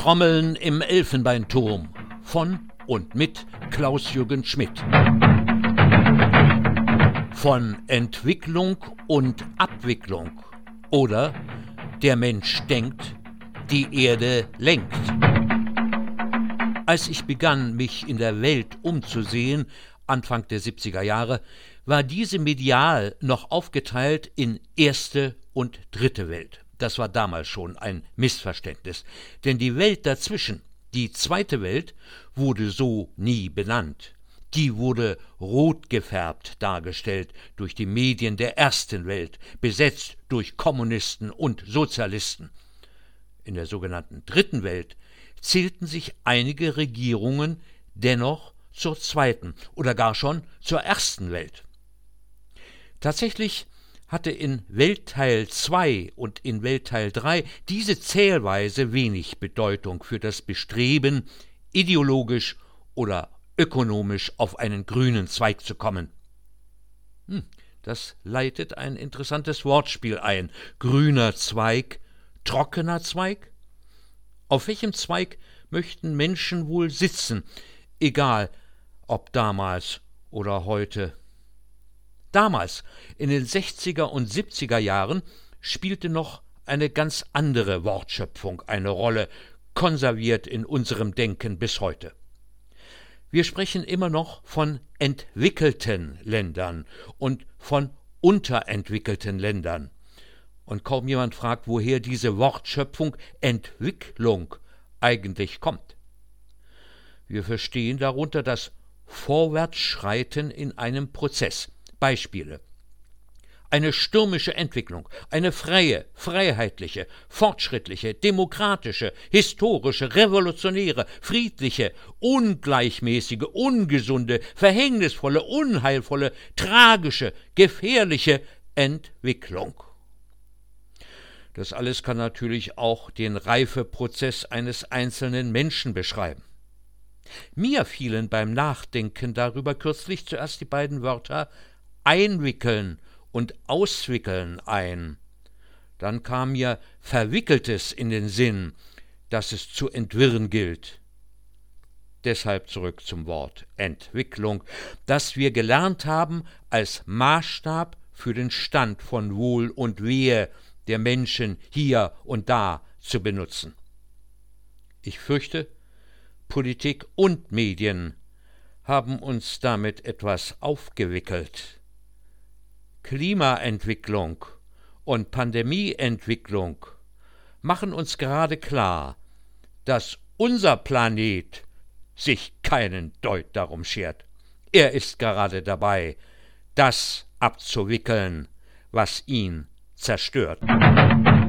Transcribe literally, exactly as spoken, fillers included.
Trommeln im Elfenbeinturm von und mit Klaus-Jürgen Schmidt. Von Entwicklung und Abwicklung oder Der Mensch denkt, die Erde lenkt. Als ich begann, mich in der Welt umzusehen, Anfang der siebziger Jahre, war diese medial noch aufgeteilt in erste und dritte Welt. Das war damals schon ein Missverständnis, denn die Welt dazwischen, die zweite Welt, wurde so nie benannt. Die wurde rot gefärbt dargestellt durch die Medien der ersten Welt, besetzt durch Kommunisten und Sozialisten. In der sogenannten dritten Welt zählten sich einige Regierungen dennoch zur zweiten oder gar schon zur ersten Welt. Tatsächlich hatte in Weltteil zwei und in Weltteil drei diese Zählweise wenig Bedeutung für das Bestreben, ideologisch oder ökonomisch auf einen grünen Zweig zu kommen. Hm, das leitet ein interessantes Wortspiel ein. Grüner Zweig, trockener Zweig? Auf welchem Zweig möchten Menschen wohl sitzen, egal ob damals oder heute? Damals, in den sechziger und siebziger Jahren, spielte noch eine ganz andere Wortschöpfung eine Rolle, konserviert in unserem Denken bis heute. Wir sprechen immer noch von entwickelten Ländern und von unterentwickelten Ländern. Und kaum jemand fragt, woher diese Wortschöpfung Entwicklung eigentlich kommt. Wir verstehen darunter das Vorwärtsschreiten in einem Prozess. Beispiele: Eine stürmische Entwicklung, eine freie, freiheitliche, fortschrittliche, demokratische, historische, revolutionäre, friedliche, ungleichmäßige, ungesunde, verhängnisvolle, unheilvolle, tragische, gefährliche Entwicklung. Das alles kann natürlich auch den Reifeprozess eines einzelnen Menschen beschreiben. Mir fielen beim Nachdenken darüber kürzlich zuerst die beiden Wörter einwickeln und auswickeln ein. Dann kam mir Verwickeltes in den Sinn, das es zu entwirren gilt. Deshalb zurück zum Wort Entwicklung, das wir gelernt haben, als Maßstab für den Stand von Wohl und Wehe der Menschen hier und da zu benutzen. Ich fürchte, Politik und Medien haben uns damit etwas aufgewickelt. Klimaentwicklung und Pandemieentwicklung machen uns gerade klar, dass unser Planet sich keinen Deut darum schert. Er ist gerade dabei, das abzuwickeln, was ihn zerstört.